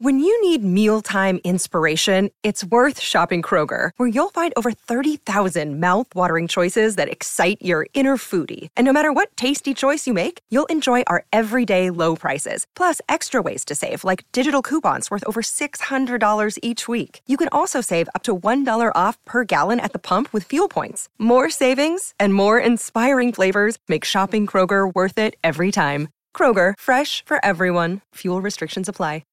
When you need mealtime inspiration, it's worth shopping Kroger, where you'll find over 30,000 mouth-watering choices that excite your inner foodie. And no matter what tasty choice you make, you'll enjoy our everyday low prices, plus extra ways to save, like digital coupons worth over $600 each week. You can also save up to $1 off per gallon at the pump with fuel points. More savings and more inspiring flavors make shopping Kroger worth it every time. Kroger, fresh for everyone. Fuel restrictions apply.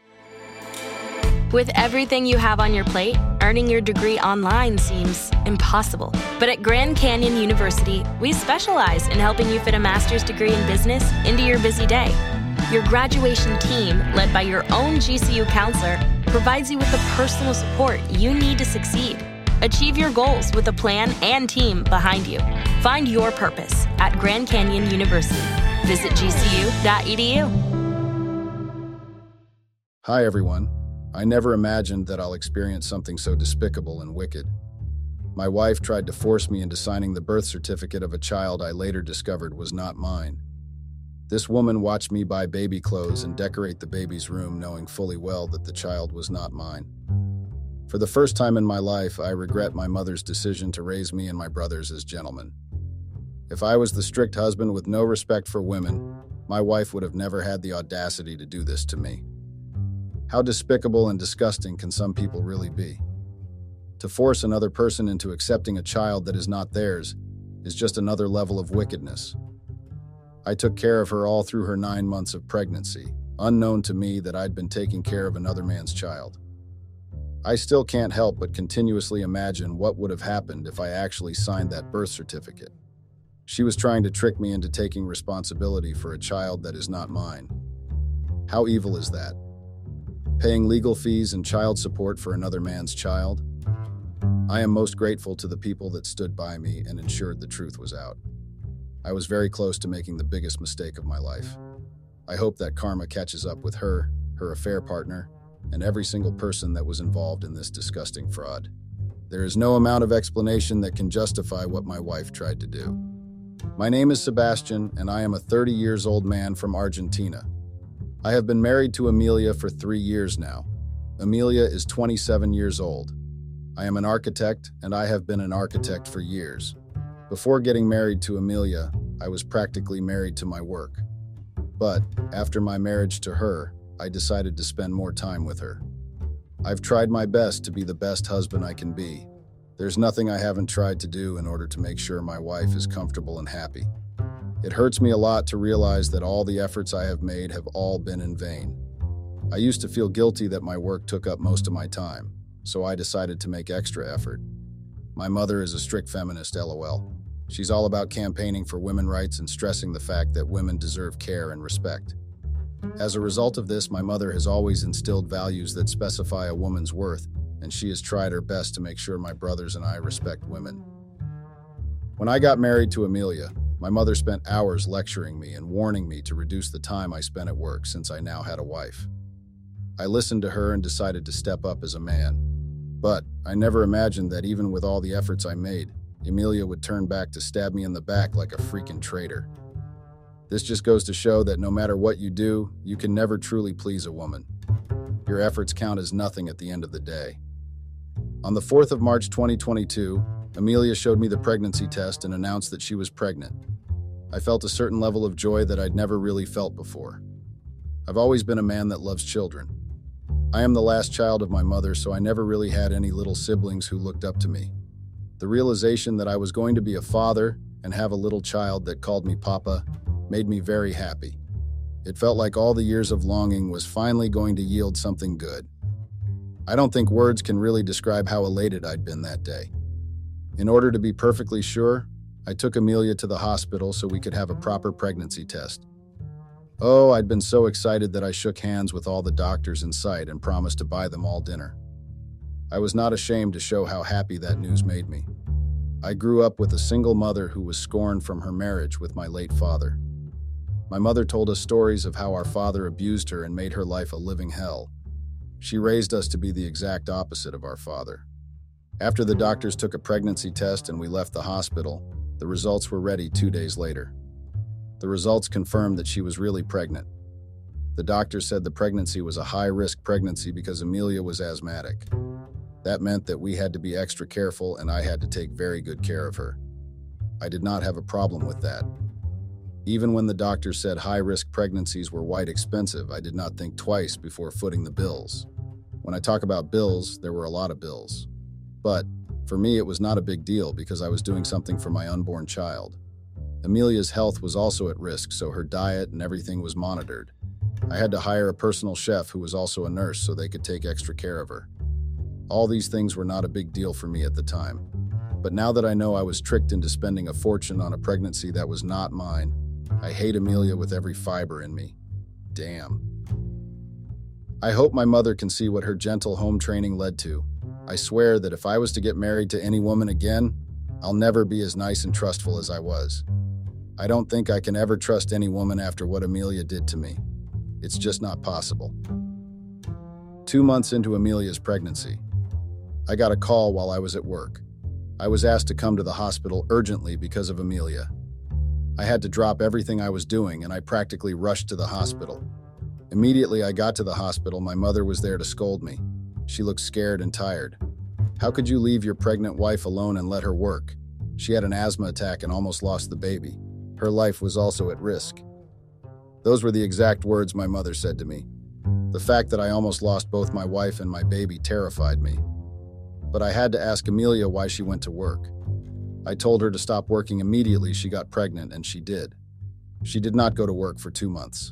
With everything you have on your plate, earning your degree online seems impossible. But at Grand Canyon University, we specialize in helping you fit a master's degree in business into your busy day. Your graduation team, led by your own GCU counselor, provides you with the personal support you need to succeed. Achieve your goals with a plan and team behind you. Find your purpose at Grand Canyon University. Visit gcu.edu. Hi, everyone. I never imagined that I'll experience something so despicable and wicked. My wife tried to force me into signing the birth certificate of a child I later discovered was not mine. This woman watched me buy baby clothes and decorate the baby's room, knowing fully well that the child was not mine. For the first time in my life, I regret my mother's decision to raise me and my brothers as gentlemen. If I was the strict husband with no respect for women, my wife would have never had the audacity to do this to me. How despicable and disgusting can some people really be? To force another person into accepting a child that is not theirs is just another level of wickedness. I took care of her all through her 9 months of pregnancy, unknown to me that I'd been taking care of another man's child. I still can't help but continuously imagine what would have happened if I actually signed that birth certificate. She was trying to trick me into taking responsibility for a child that is not mine. How evil is that? Paying legal fees and child support for another man's child? I am most grateful to the people that stood by me and ensured the truth was out. I was very close to making the biggest mistake of my life. I hope that karma catches up with her, her affair partner, and every single person that was involved in this disgusting fraud. There is no amount of explanation that can justify what my wife tried to do. My name is Sebastian, and I am a 30-year-old man from Argentina. I have been married to Amelia for 3 years now. Amelia is 27 years old. I am an architect, and I have been an architect for years. Before getting married to Amelia, I was practically married to my work. But after my marriage to her, I decided to spend more time with her. I've tried my best to be the best husband I can be. There's nothing I haven't tried to do in order to make sure my wife is comfortable and happy. It hurts me a lot to realize that all the efforts I have made have all been in vain. I used to feel guilty that my work took up most of my time, so I decided to make extra effort. My mother is a strict feminist, LOL. She's all about campaigning for women's rights and stressing the fact that women deserve care and respect. As a result of this, my mother has always instilled values that specify a woman's worth, and she has tried her best to make sure my brothers and I respect women. When I got married to Amelia, my mother spent hours lecturing me and warning me to reduce the time I spent at work since I now had a wife. I listened to her and decided to step up as a man. But I never imagined that even with all the efforts I made, Amelia would turn back to stab me in the back like a freaking traitor. This just goes to show that no matter what you do, you can never truly please a woman. Your efforts count as nothing at the end of the day. On the 4th of March 2022, Amelia showed me the pregnancy test and announced that she was pregnant. I felt a certain level of joy that I'd never really felt before. I've always been a man that loves children. I am the last child of my mother, so I never really had any little siblings who looked up to me. The realization that I was going to be a father and have a little child that called me Papa made me very happy. It felt like all the years of longing was finally going to yield something good. I don't think words can really describe how elated I'd been that day. In order to be perfectly sure, I took Amelia to the hospital so we could have a proper pregnancy test. Oh, I'd been so excited that I shook hands with all the doctors in sight and promised to buy them all dinner. I was not ashamed to show how happy that news made me. I grew up with a single mother who was scorned from her marriage with my late father. My mother told us stories of how our father abused her and made her life a living hell. She raised us to be the exact opposite of our father. After the doctors took a pregnancy test and we left the hospital, the results were ready 2 days later. The results confirmed that she was really pregnant. The doctor said the pregnancy was a high-risk pregnancy because Amelia was asthmatic. That meant that we had to be extra careful and I had to take very good care of her. I did not have a problem with that. Even when the doctor said high-risk pregnancies were quite expensive, I did not think twice before footing the bills. When I talk about bills, there were a lot of bills. But for me, it was not a big deal because I was doing something for my unborn child. Amelia's health was also at risk, so her diet and everything was monitored. I had to hire a personal chef who was also a nurse so they could take extra care of her. All these things were not a big deal for me at the time. But now that I know I was tricked into spending a fortune on a pregnancy that was not mine, I hate Amelia with every fiber in me. Damn. I hope my mother can see what her gentle home training led to. I swear that if I was to get married to any woman again, I'll never be as nice and trustful as I was. I don't think I can ever trust any woman after what Amelia did to me. It's just not possible. 2 months into Amelia's pregnancy, I got a call while I was at work. I was asked to come to the hospital urgently because of Amelia. I had to drop everything I was doing and I practically rushed to the hospital. Immediately I got to the hospital, my mother was there to scold me. She looked scared and tired. How could you leave your pregnant wife alone and let her work? She had an asthma attack and almost lost the baby. Her life was also at risk. Those were the exact words my mother said to me. The fact that I almost lost both my wife and my baby terrified me. But I had to ask Amelia why she went to work. I told her to stop working immediately she got pregnant, and she did. She did not go to work for 2 months.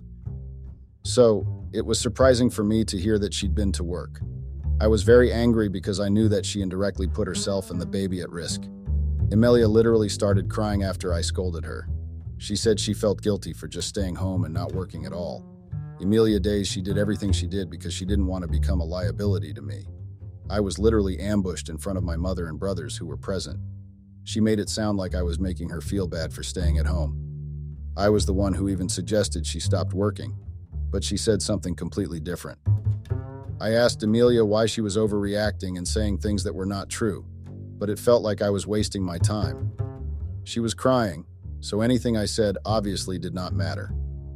So, it was surprising for me to hear that she'd been to work. I was very angry because I knew that she indirectly put herself and the baby at risk. Amelia literally started crying after I scolded her. She said she felt guilty for just staying home and not working at all. Amelia days she did everything she did because she didn't want to become a liability to me. I was literally ambushed in front of my mother and brothers who were present. She made it sound like I was making her feel bad for staying at home. I was the one who even suggested she stopped working, but she said something completely different. I asked Amelia why she was overreacting and saying things that were not true, but it felt like I was wasting my time. She was crying, so anything I said obviously did not matter.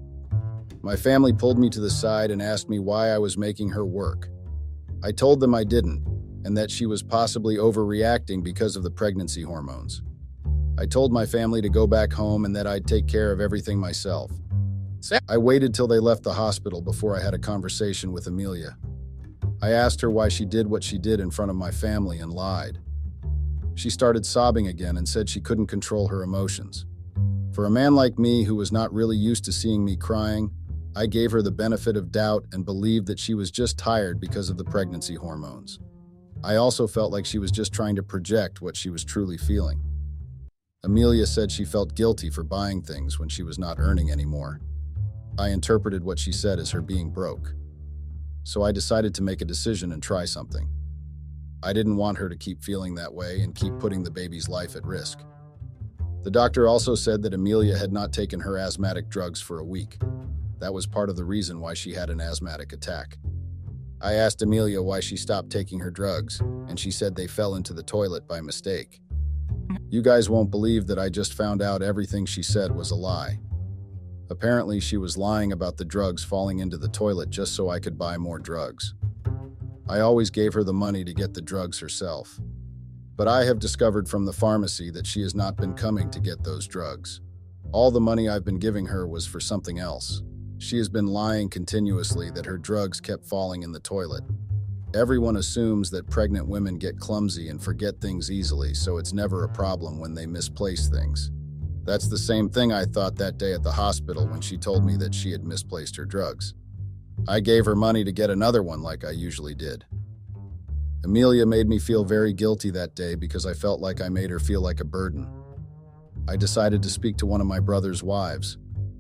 My family pulled me to the side and asked me why I was making her work. I told them I didn't, and that she was possibly overreacting because of the pregnancy hormones. I told my family to go back home and that I'd take care of everything myself. I waited till they left the hospital before I had a conversation with Amelia. I asked her why she did what she did in front of my family and lied. She started sobbing again and said she couldn't control her emotions. For a man like me who was not really used to seeing me crying, I gave her the benefit of doubt and believed that she was just tired because of the pregnancy hormones. I also felt like she was just trying to project what she was truly feeling. Amelia said she felt guilty for buying things when she was not earning anymore. I interpreted what she said as her being broke. So I decided to make a decision and try something. I didn't want her to keep feeling that way and keep putting the baby's life at risk. The doctor also said that Amelia had not taken her asthmatic drugs for a week. That was part of the reason why she had an asthmatic attack. I asked Amelia why she stopped taking her drugs, and she said they fell into the toilet by mistake. You guys won't believe that I just found out everything she said was a lie. Apparently, she was lying about the drugs falling into the toilet just so I could buy more drugs. I always gave her the money to get the drugs herself. But I have discovered from the pharmacy that she has not been coming to get those drugs. All the money I've been giving her was for something else. She has been lying continuously that her drugs kept falling in the toilet. Everyone assumes that pregnant women get clumsy and forget things easily, so it's never a problem when they misplace things. That's the same thing I thought that day at the hospital when she told me that she had misplaced her drugs. I gave her money to get another one like I usually did. Amelia made me feel very guilty that day because I felt like I made her feel like a burden. I decided to speak to one of my brother's wives.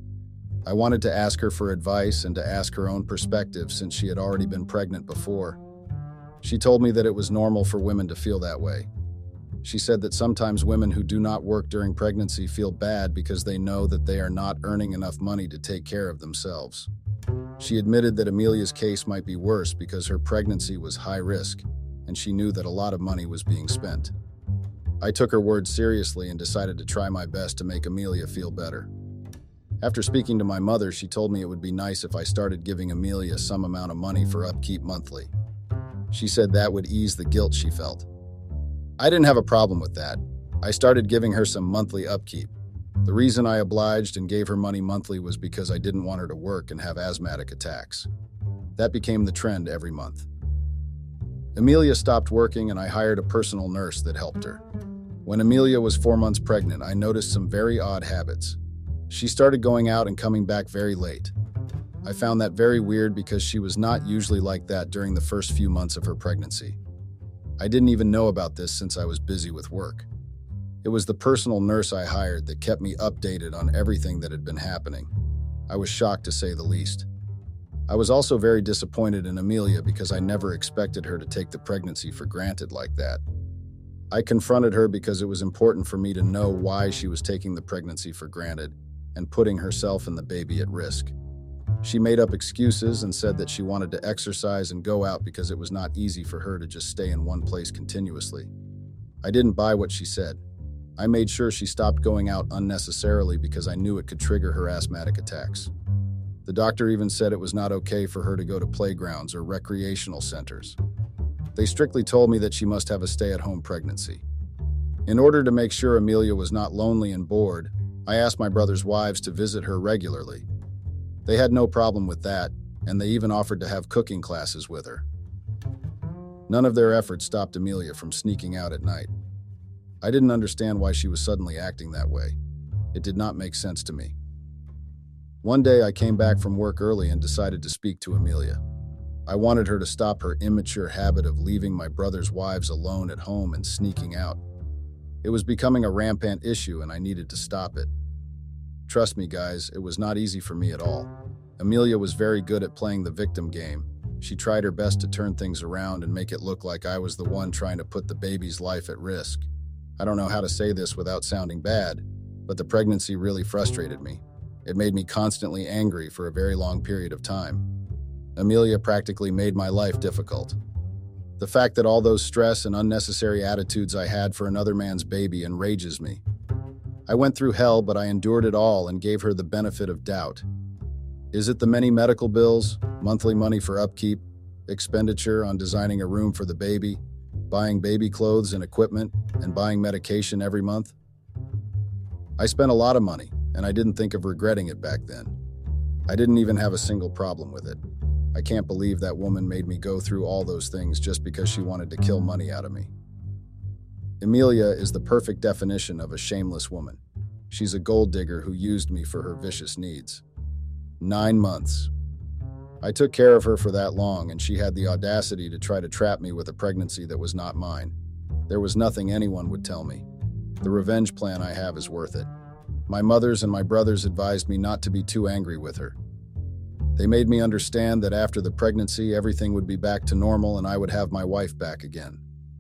I wanted to ask her for advice and to ask her own perspective since she had already been pregnant before. She told me that it was normal for women to feel that way. She said that sometimes women who do not work during pregnancy feel bad because they know that they are not earning enough money to take care of themselves. She admitted that Amelia's case might be worse because her pregnancy was high risk, and she knew that a lot of money was being spent. I took her words seriously and decided to try my best to make Amelia feel better. After speaking to my mother, she told me it would be nice if I started giving Amelia some amount of money for upkeep monthly. She said that would ease the guilt she felt. I didn't have a problem with that. I started giving her some monthly upkeep. The reason I obliged and gave her money monthly was because I didn't want her to work and have asthmatic attacks. That became the trend every month. Amelia stopped working and I hired a personal nurse that helped her. When Amelia was 4 months pregnant, I noticed some very odd habits. She started going out and coming back very late. I found that very weird because she was not usually like that during the first few months of her pregnancy. I didn't even know about this since I was busy with work. It was the personal nurse I hired that kept me updated on everything that had been happening. I was shocked to say the least. I was also very disappointed in Amelia because I never expected her to take the pregnancy for granted like that. I confronted her because it was important for me to know why she was taking the pregnancy for granted and putting herself and the baby at risk. She made up excuses and said that she wanted to exercise and go out because it was not easy for her to just stay in one place continuously. I didn't buy what she said. I made sure she stopped going out unnecessarily because I knew it could trigger her asthmatic attacks. The doctor even said it was not okay for her to go to playgrounds or recreational centers. They strictly told me that she must have a stay-at-home pregnancy. In order to make sure Amelia was not lonely and bored, I asked my brother's wives to visit her regularly. They had no problem with that, and they even offered to have cooking classes with her. None of their efforts stopped Amelia from sneaking out at night. I didn't understand why she was suddenly acting that way. It did not make sense to me. One day I came back from work early and decided to speak to Amelia. I wanted her to stop her immature habit of leaving my brother's wives alone at home and sneaking out. It was becoming a rampant issue and I needed to stop it. Trust me, guys, it was not easy for me at all. Amelia was very good at playing the victim game. She tried her best to turn things around and make it look like I was the one trying to put the baby's life at risk. I don't know how to say this without sounding bad, but the pregnancy really frustrated me. It made me constantly angry for a very long period of time. Amelia practically made my life difficult. The fact that all those stress and unnecessary attitudes I had for another man's baby enrages me. I went through hell, but I endured it all and gave her the benefit of doubt. Is it the many medical bills, monthly money for upkeep, expenditure on designing a room for the baby, buying baby clothes and equipment, and buying medication every month? I spent a lot of money, and I didn't think of regretting it back then. I didn't even have a single problem with it. I can't believe that woman made me go through all those things just because she wanted to kill money out of me. Amelia is the perfect definition of a shameless woman. She's a gold digger who used me for her vicious needs. 9 months. I took care of her for that long, and she had the audacity to try to trap me with a pregnancy that was not mine. There was nothing anyone would tell me. The revenge plan I have is worth it. My mothers and my brothers advised me not to be too angry with her. They made me understand that after the pregnancy, everything would be back to normal and I would have my wife back again.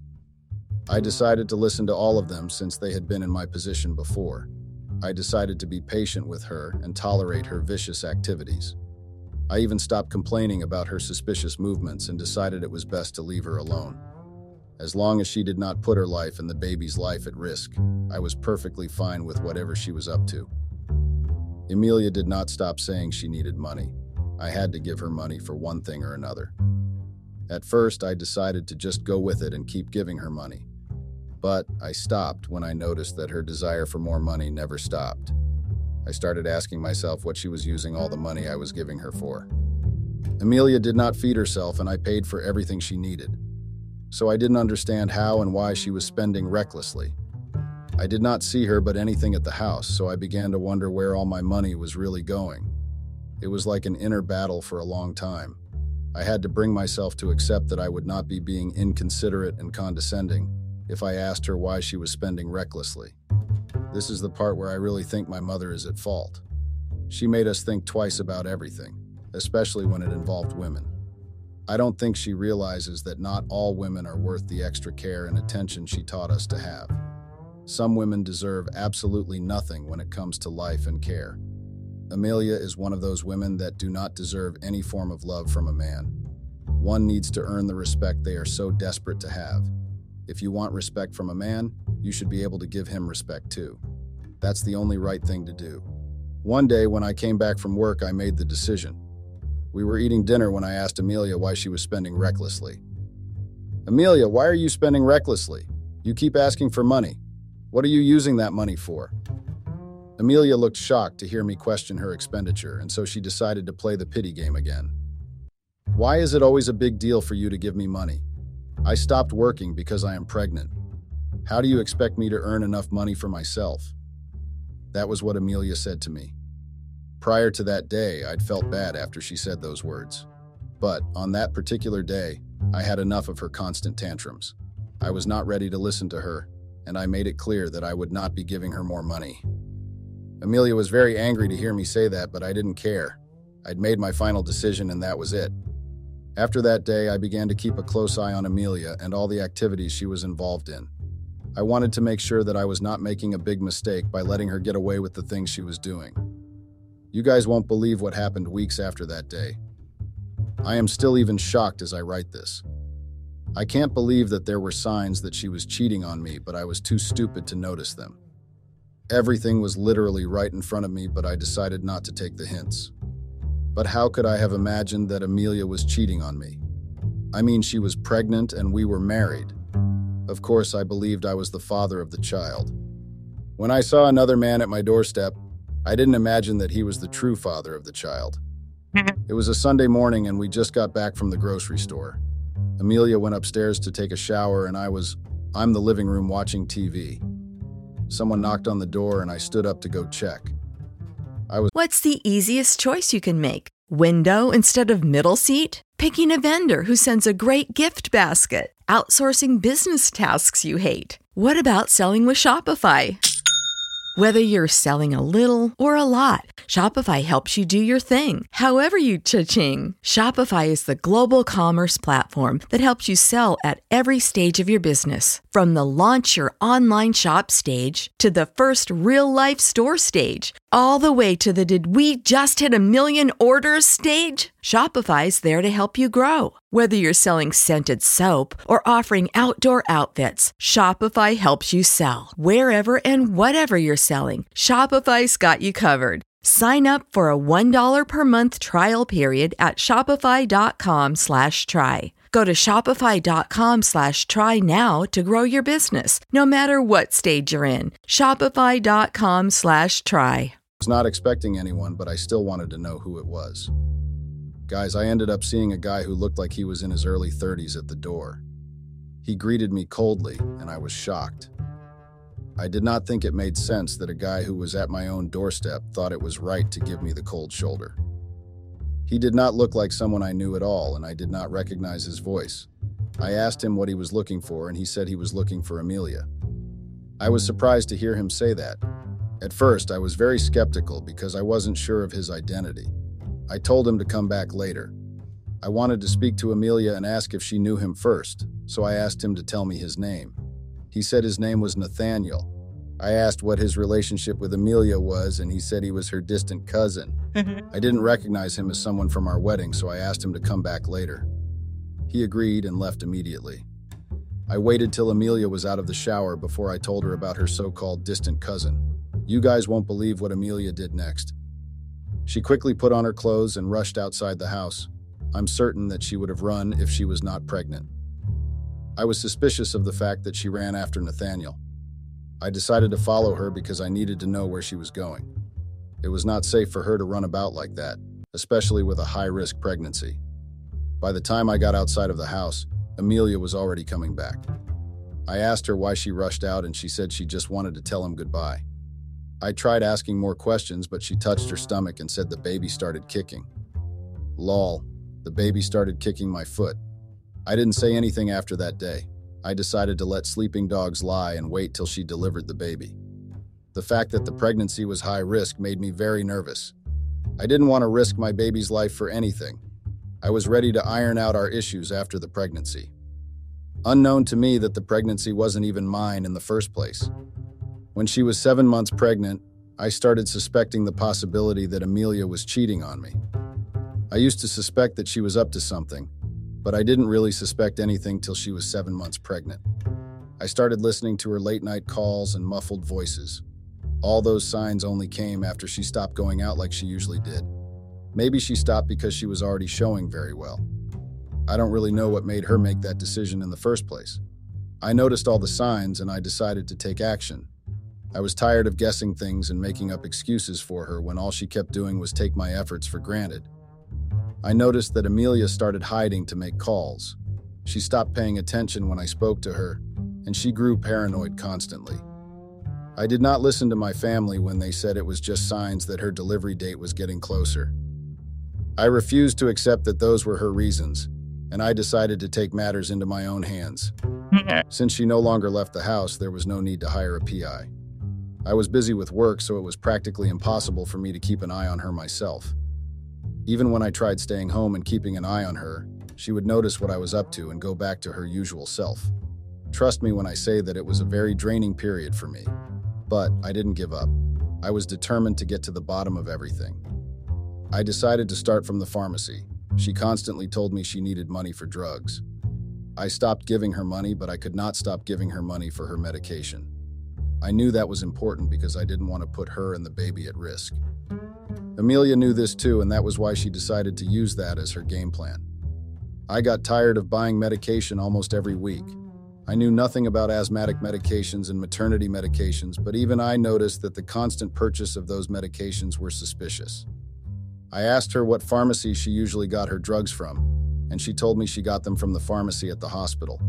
I decided to listen to all of them since they had been in my position before. I decided to be patient with her and tolerate her vicious activities. I even stopped complaining about her suspicious movements and decided it was best to leave her alone. As long as she did not put her life and the baby's life at risk, I was perfectly fine with whatever she was up to. Amelia did not stop saying she needed money. I had to give her money for one thing or another. At first, I decided to just go with it and keep giving her money. But I stopped when I noticed that her desire for more money never stopped. I started asking myself what she was using all the money I was giving her for. Amelia did not feed herself, and I paid for everything she needed. So I didn't understand how and why she was spending recklessly. I did not see her but anything at the house, so I began to wonder where all my money was really going. It was like an inner battle for a long time. I had to bring myself to accept that I would not be being inconsiderate and condescending if I asked her why she was spending recklessly. This is the part where I really think my mother is at fault. She made us think twice about everything, especially when it involved women. I don't think she realizes that not all women are worth the extra care and attention she taught us to have. Some women deserve absolutely nothing when it comes to life and care. Amelia is one of those women that do not deserve any form of love from a man. One needs to earn the respect they are so desperate to have. If you want respect from a man, you should be able to give him respect too. That's the only right thing to do. One day when I came back from work, I made the decision. We were eating dinner when I asked Amelia why she was spending recklessly. Amelia, why are you spending recklessly? You keep asking for money. What are you using that money for? Amelia looked shocked to hear me question her expenditure, and so she decided to play the pity game again. Why is it always a big deal for you to give me money? I stopped working because I am pregnant. How do you expect me to earn enough money for myself? That was what Amelia said to me. Prior to that day, I'd felt bad after she said those words. But on that particular day, I had enough of her constant tantrums. I was not ready to listen to her, and I made it clear that I would not be giving her more money. Amelia was very angry to hear me say that, but I didn't care. I'd made my final decision, and that was it. After that day, I began to keep a close eye on Amelia and all the activities she was involved in. I wanted to make sure that I was not making a big mistake by letting her get away with the things she was doing. You guys won't believe what happened weeks after that day. I am still even shocked as I write this. I can't believe that there were signs that she was cheating on me, but I was too stupid to notice them. Everything was literally right in front of me, but I decided not to take the hints. But how could I have imagined that Amelia was cheating on me? I mean, she was pregnant and we were married. Of course, I believed I was the father of the child. When I saw another man at my doorstep, I didn't imagine that he was the true father of the child. It was a Sunday morning and we just got back from the grocery store. Amelia went upstairs to take a shower and I'm in the living room watching TV. Someone knocked on the door and I stood up to go check. What's the easiest choice you can make? Window instead of middle seat? Picking a vendor who sends a great gift basket? Outsourcing business tasks you hate? What about selling with Shopify? Whether you're selling a little or a lot, Shopify helps you do your thing, however you cha-ching. Shopify is the global commerce platform that helps you sell at every stage of your business. From the launch your online shop stage to the first real-life store stage, all the way to the did we just hit 1 million orders stage. Shopify's there to help you grow. Whether you're selling scented soap or offering outdoor outfits, Shopify helps you sell. Wherever and whatever you're selling, Shopify's got you covered. Sign up for a $1 per month trial period at shopify.com/try. Go to shopify.com/try now to grow your business, no matter what stage you're in. Shopify.com/try. I was not expecting anyone, but I still wanted to know who it was. Guys, I ended up seeing a guy who looked like he was in his early 30s at the door. He greeted me coldly, and I was shocked. I did not think it made sense that a guy who was at my own doorstep thought it was right to give me the cold shoulder. He did not look like someone I knew at all, and I did not recognize his voice. I asked him what he was looking for, and he said he was looking for Amelia. I was surprised to hear him say that. At first, I was very skeptical because I wasn't sure of his identity. I told him to come back later. I wanted to speak to Amelia and ask if she knew him first, so I asked him to tell me his name. He said his name was Nathaniel. I asked what his relationship with Amelia was, and he said he was her distant cousin. I didn't recognize him as someone from our wedding, so I asked him to come back later. He agreed and left immediately. I waited till Amelia was out of the shower before I told her about her so-called distant cousin. You guys won't believe what Amelia did next. She quickly put on her clothes and rushed outside the house. I'm certain that she would have run if she was not pregnant. I was suspicious of the fact that she ran after Nathaniel. I decided to follow her because I needed to know where she was going. It was not safe for her to run about like that, especially with a high-risk pregnancy. By the time I got outside of the house, Amelia was already coming back. I asked her why she rushed out, and she said she just wanted to tell him goodbye. I tried asking more questions, but she touched her stomach and said the baby started kicking. Lol, the baby started kicking my foot. I didn't say anything after that day. I decided to let sleeping dogs lie and wait till she delivered the baby. The fact that the pregnancy was high risk made me very nervous. I didn't want to risk my baby's life for anything. I was ready to iron out our issues after the pregnancy. Unknown to me that the pregnancy wasn't even mine in the first place. When she was 7 months pregnant, I started suspecting the possibility that Amelia was cheating on me. I used to suspect that she was up to something, but I didn't really suspect anything till she was 7 months pregnant. I started listening to her late-night calls and muffled voices. All those signs only came after she stopped going out like she usually did. Maybe she stopped because she was already showing very well. I don't really know what made her make that decision in the first place. I noticed all the signs and I decided to take action. I was tired of guessing things and making up excuses for her when all she kept doing was take my efforts for granted. I noticed that Amelia started hiding to make calls. She stopped paying attention when I spoke to her, and she grew paranoid constantly. I did not listen to my family when they said it was just signs that her delivery date was getting closer. I refused to accept that those were her reasons, and I decided to take matters into my own hands. Since she no longer left the house, there was no need to hire a PI. I was busy with work, so it was practically impossible for me to keep an eye on her myself. Even when I tried staying home and keeping an eye on her, she would notice what I was up to and go back to her usual self. Trust me when I say that it was a very draining period for me. But I didn't give up. I was determined to get to the bottom of everything. I decided to start from the pharmacy. She constantly told me she needed money for drugs. I stopped giving her money, but I could not stop giving her money for her medication. I knew that was important because I didn't want to put her and the baby at risk. Amelia knew this too, and that was why she decided to use that as her game plan. I got tired of buying medication almost every week. I knew nothing about asthmatic medications and maternity medications, but even I noticed that the constant purchase of those medications were suspicious. I asked her what pharmacy she usually got her drugs from, and she told me she got them from the pharmacy at the hospital.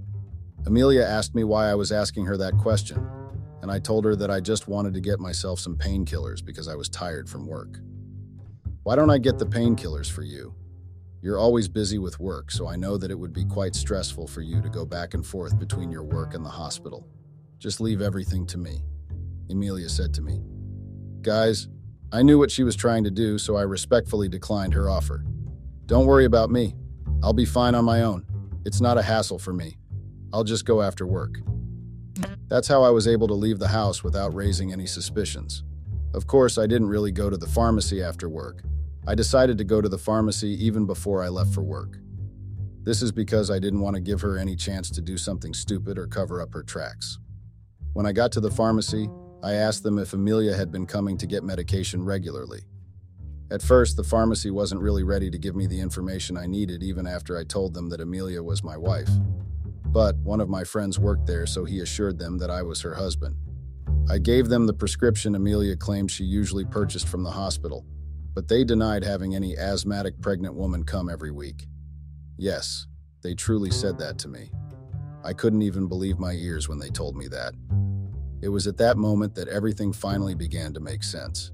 Amelia asked me why I was asking her that question, and I told her that I just wanted to get myself some painkillers because I was tired from work. Why don't I get the painkillers for you? You're always busy with work, so I know that it would be quite stressful for you to go back and forth between your work and the hospital. Just leave everything to me, Amelia said to me. Guys, I knew what she was trying to do, so I respectfully declined her offer. Don't worry about me. I'll be fine on my own. It's not a hassle for me. I'll just go after work. That's how I was able to leave the house without raising any suspicions. Of course, I didn't really go to the pharmacy after work. I decided to go to the pharmacy even before I left for work. This is because I didn't want to give her any chance to do something stupid or cover up her tracks. When I got to the pharmacy, I asked them if Amelia had been coming to get medication regularly. At first, the pharmacy wasn't really ready to give me the information I needed even after I told them that Amelia was my wife. But one of my friends worked there, so he assured them that I was her husband. I gave them the prescription Amelia claimed she usually purchased from the hospital, but they denied having any asthmatic pregnant woman come every week. Yes, they truly said that to me. I couldn't even believe my ears when they told me that. It was at that moment that everything finally began to make sense.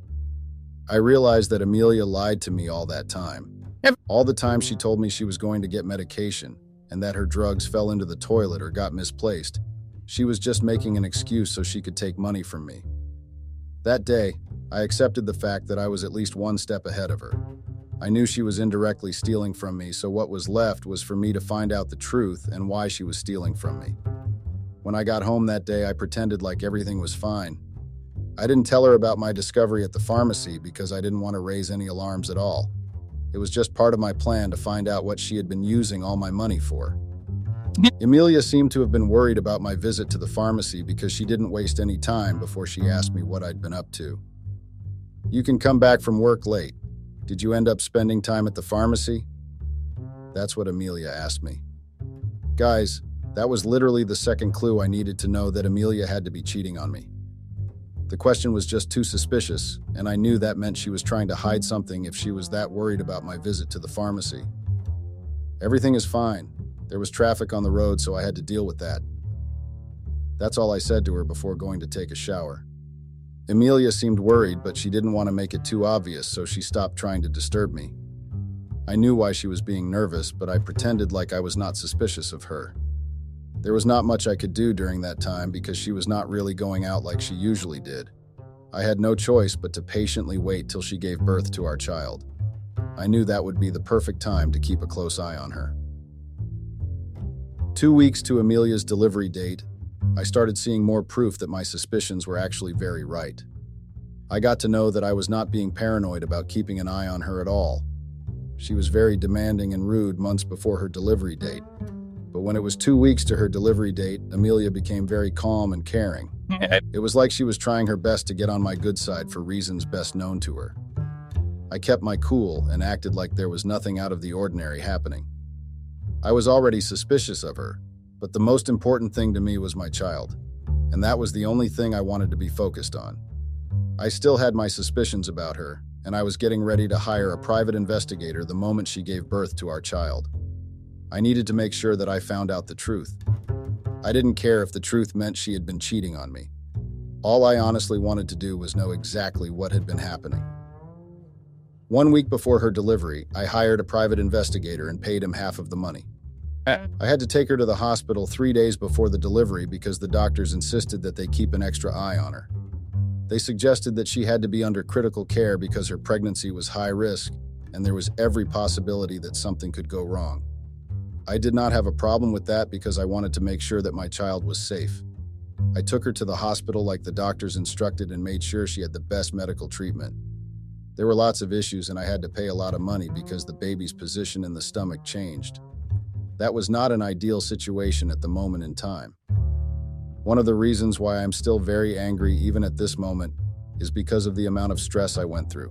I realized that Amelia lied to me all that time. All the time she told me she was going to get medication and that her drugs fell into the toilet or got misplaced. She was just making an excuse so she could take money from me. That day, I accepted the fact that I was at least one step ahead of her. I knew she was indirectly stealing from me, so what was left was for me to find out the truth and why she was stealing from me. When I got home that day, I pretended like everything was fine. I didn't tell her about my discovery at the pharmacy because I didn't want to raise any alarms at all. It was just part of my plan to find out what she had been using all my money for. Amelia seemed to have been worried about my visit to the pharmacy because she didn't waste any time before she asked me what I'd been up to. You can come back from work late. Did you end up spending time at the pharmacy? That's what Amelia asked me. Guys, that was literally the second clue I needed to know that Amelia had to be cheating on me. The question was just too suspicious, and I knew that meant she was trying to hide something if she was that worried about my visit to the pharmacy. Everything is fine. There was traffic on the road, so I had to deal with that. That's all I said to her before going to take a shower. Amelia seemed worried, but she didn't want to make it too obvious, so she stopped trying to disturb me. I knew why she was being nervous, but I pretended like I was not suspicious of her. There was not much I could do during that time because she was not really going out like she usually did. I had no choice but to patiently wait till she gave birth to our child. I knew that would be the perfect time to keep a close eye on her. 2 weeks to Amelia's delivery date, I started seeing more proof that my suspicions were actually very right. I got to know that I was not being paranoid about keeping an eye on her at all. She was very demanding and rude months before her delivery date. But when it was 2 weeks to her delivery date, Amelia became very calm and caring. It was like she was trying her best to get on my good side for reasons best known to her. I kept my cool and acted like there was nothing out of the ordinary happening. I was already suspicious of her, but the most important thing to me was my child, and that was the only thing I wanted to be focused on. I still had my suspicions about her, and I was getting ready to hire a private investigator the moment she gave birth to our child. I needed to make sure that I found out the truth. I didn't care if the truth meant she had been cheating on me. All I honestly wanted to do was know exactly what had been happening. 1 week before her delivery, I hired a private investigator and paid him half of the money. I had to take her to the hospital 3 days before the delivery because the doctors insisted that they keep an extra eye on her. They suggested that she had to be under critical care because her pregnancy was high risk and there was every possibility that something could go wrong. I did not have a problem with that because I wanted to make sure that my child was safe. I took her to the hospital like the doctors instructed and made sure she had the best medical treatment. There were lots of issues and I had to pay a lot of money because the baby's position in the stomach changed. That was not an ideal situation at the moment in time. One of the reasons why I'm still very angry even at this moment is because of the amount of stress I went through.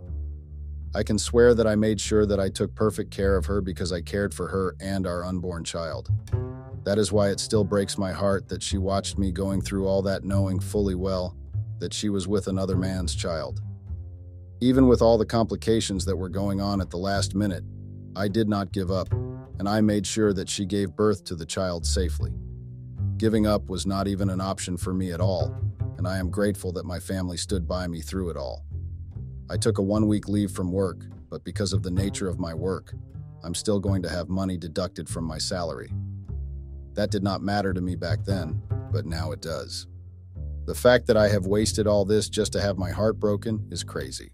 I can swear that I made sure that I took perfect care of her because I cared for her and our unborn child. That is why it still breaks my heart that she watched me going through all that knowing fully well that she was with another man's child. Even with all the complications that were going on at the last minute, I did not give up, and I made sure that she gave birth to the child safely. Giving up was not even an option for me at all, and I am grateful that my family stood by me through it all. I took a 1-week leave from work, but because of the nature of my work, I'm still going to have money deducted from my salary. That did not matter to me back then, but now it does. The fact that I have wasted all this just to have my heart broken is crazy.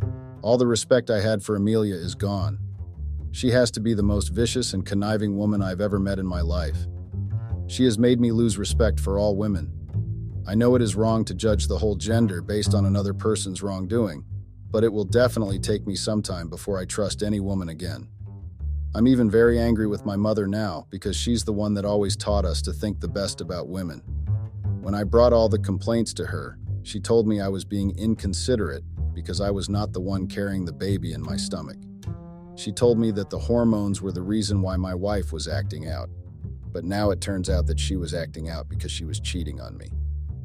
All the respect I had for Amelia is gone. She has to be the most vicious and conniving woman I've ever met in my life. She has made me lose respect for all women. I know it is wrong to judge the whole gender based on another person's wrongdoing, but it will definitely take me some time before I trust any woman again. I'm even very angry with my mother now because she's the one that always taught us to think the best about women. When I brought all the complaints to her, she told me I was being inconsiderate because I was not the one carrying the baby in my stomach. She told me that the hormones were the reason why my wife was acting out, but now it turns out that she was acting out because she was cheating on me.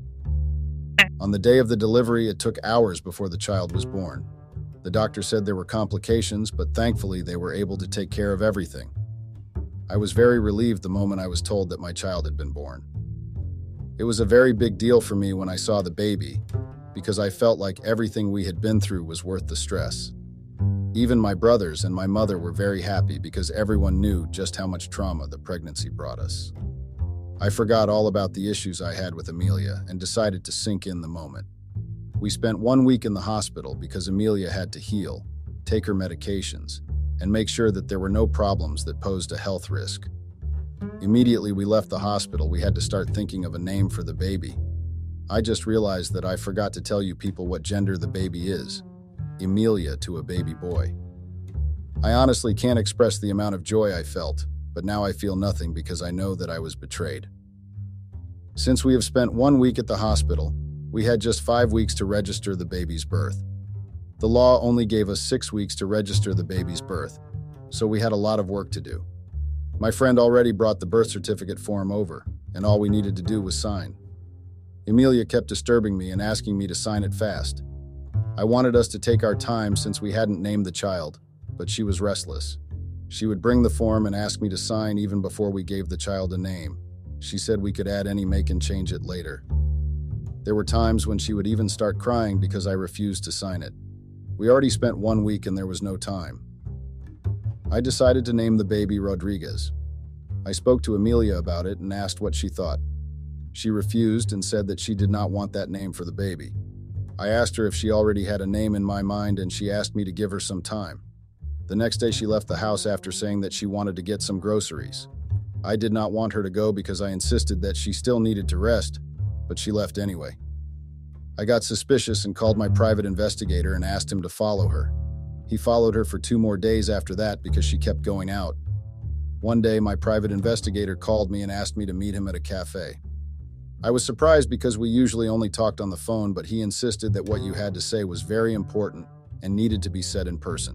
On the day of the delivery, it took hours before the child was born. The doctor said there were complications, but thankfully they were able to take care of everything. I was very relieved the moment I was told that my child had been born. It was a very big deal for me when I saw the baby, because I felt like everything we had been through was worth the stress. Even my brothers and my mother were very happy because everyone knew just how much trauma the pregnancy brought us. I forgot all about the issues I had with Amelia and decided to sink in the moment. We spent 1 week in the hospital because Amelia had to heal, take her medications, and make sure that there were no problems that posed a health risk. Immediately we left the hospital, we had to start thinking of a name for the baby. I just realized that I forgot to tell you people what gender the baby is. Emilia to a baby boy. I honestly can't express the amount of joy I felt, but now I feel nothing because I know that I was betrayed. Since we have spent 1 week at the hospital, we had just 5 weeks to register the baby's birth. The law only gave us 6 weeks to register the baby's birth, so we had a lot of work to do. My friend already brought the birth certificate form over, and all we needed to do was sign. Emilia kept disturbing me and asking me to sign it fast. I wanted us to take our time since we hadn't named the child, but she was restless. She would bring the form and ask me to sign even before we gave the child a name. She said we could add any make and change it later. There were times when she would even start crying because I refused to sign it. We already spent 1 week and there was no time. I decided to name the baby Rodriguez. I spoke to Emilia about it and asked what she thought. She refused and said that she did not want that name for the baby. I asked her if she already had a name in my mind and she asked me to give her some time. The next day she left the house after saying that she wanted to get some groceries. I did not want her to go because I insisted that she still needed to rest, but she left anyway. I got suspicious and called my private investigator and asked him to follow her. He followed her for 2 more days after that because she kept going out. One day, my private investigator called me and asked me to meet him at a cafe. I was surprised because we usually only talked on the phone, but he insisted that what you had to say was very important and needed to be said in person.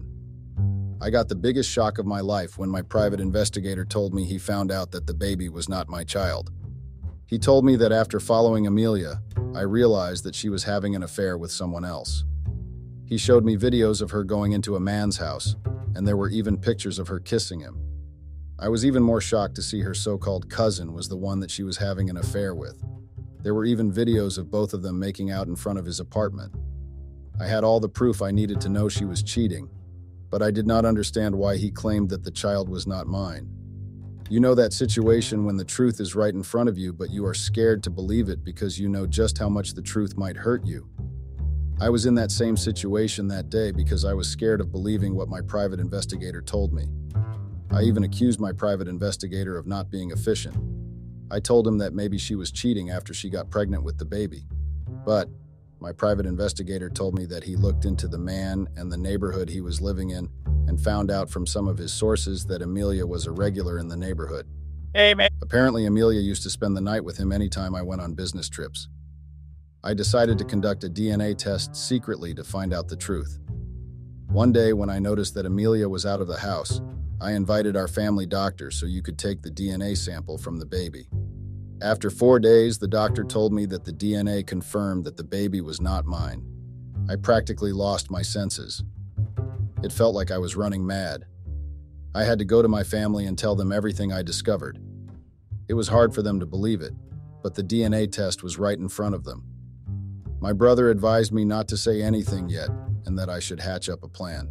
I got the biggest shock of my life when my private investigator told me he found out that the baby was not my child. He told me that after following Amelia, I realized that she was having an affair with someone else. He showed me videos of her going into a man's house, and there were even pictures of her kissing him. I was even more shocked to see her so-called cousin was the one that she was having an affair with. There were even videos of both of them making out in front of his apartment. I had all the proof I needed to know she was cheating, but I did not understand why he claimed that the child was not mine. You know that situation when the truth is right in front of you, but you are scared to believe it because you know just how much the truth might hurt you. I was in that same situation that day because I was scared of believing what my private investigator told me. I even accused my private investigator of not being efficient. I told him that maybe she was cheating after she got pregnant with the baby. But my private investigator told me that he looked into the man and the neighborhood he was living in and found out from some of his sources that Amelia was a regular in the neighborhood. Hey, man. Apparently, Amelia used to spend the night with him anytime I went on business trips. I decided to conduct a DNA test secretly to find out the truth. One day, when I noticed that Amelia was out of the house, I invited our family doctor so you could take the DNA sample from the baby. After 4 days, the doctor told me that the DNA confirmed that the baby was not mine. I practically lost my senses. It felt like I was running mad. I had to go to my family and tell them everything I discovered. It was hard for them to believe it, but the DNA test was right in front of them. My brother advised me not to say anything yet and that I should hatch up a plan.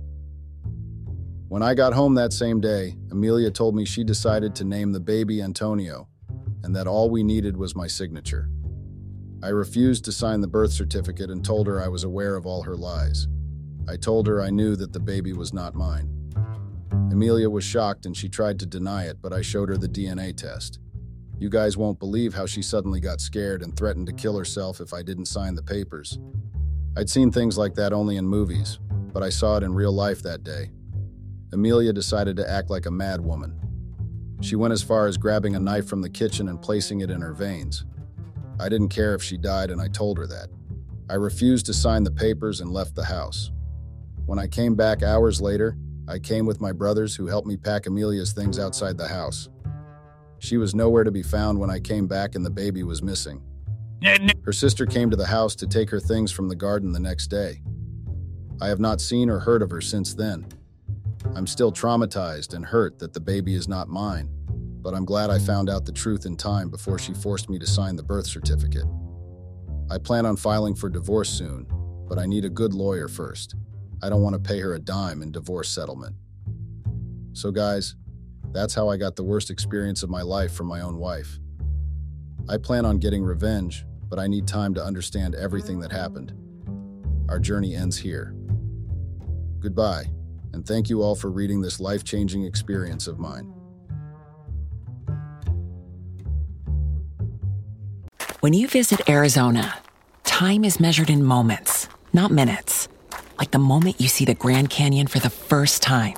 When I got home that same day, Amelia told me she decided to name the baby Antonio and that all we needed was my signature. I refused to sign the birth certificate and told her I was aware of all her lies. I told her I knew that the baby was not mine. Amelia was shocked and she tried to deny it, but I showed her the DNA test. You guys won't believe how she suddenly got scared and threatened to kill herself if I didn't sign the papers. I'd seen things like that only in movies, but I saw it in real life that day. Amelia decided to act like a mad woman. She went as far as grabbing a knife from the kitchen and placing it in her veins. I didn't care if she died, and I told her that. I refused to sign the papers and left the house. When I came back hours later, I came with my brothers who helped me pack Amelia's things outside the house. She was nowhere to be found when I came back and the baby was missing. Her sister came to the house to take her things from the garden the next day. I have not seen or heard of her since then. I'm still traumatized and hurt that the baby is not mine, but I'm glad I found out the truth in time before she forced me to sign the birth certificate. I plan on filing for divorce soon, but I need a good lawyer first. I don't want to pay her a dime in divorce settlement. So guys, that's how I got the worst experience of my life from my own wife. I plan on getting revenge, but I need time to understand everything that happened. Our journey ends here. Goodbye, and thank you all for reading this life-changing experience of mine. When you visit Arizona, time is measured in moments, not minutes. Like the moment you see the Grand Canyon for the first time.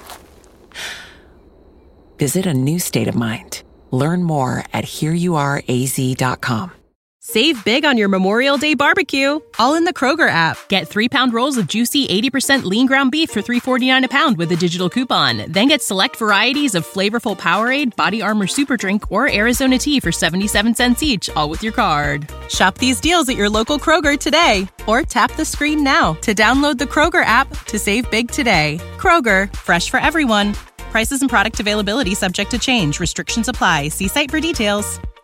Visit a new state of mind. Learn more at hereyouareaz.com. Save big on your Memorial Day barbecue, all in the Kroger app. Get 3-pound rolls of juicy 80% lean ground beef for $3.49 a pound with a digital coupon. Then get select varieties of flavorful Powerade, Body Armor Super Drink, or Arizona tea for 77 cents each, all with your card. Shop these deals at your local Kroger today, or tap the screen now to download the Kroger app to save big today. Kroger, fresh for everyone. Prices and product availability subject to change. Restrictions apply. See site for details.